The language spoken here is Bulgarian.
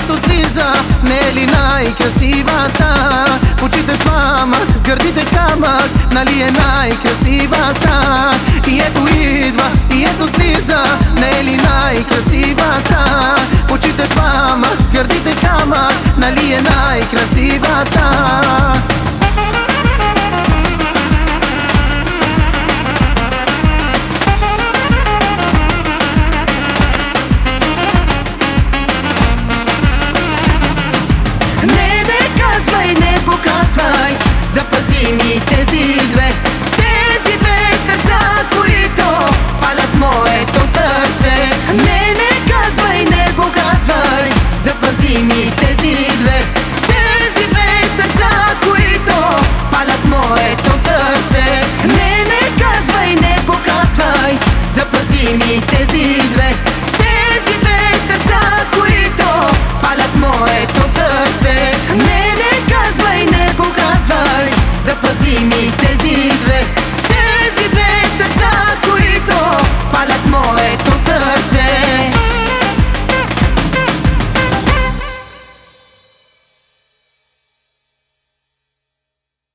ето слиза, не е ли най-красивата? В очите пламък, гърдите камък, нали е най-красивата? И ето идва, и ето слиза, не е ли най-красивата? В очите пламък, гърдите камък, нали е най-красивата? Не показвай, запази ми тези две сърца, които палят моето сърце. Не казвай, не показвай, запази ми тези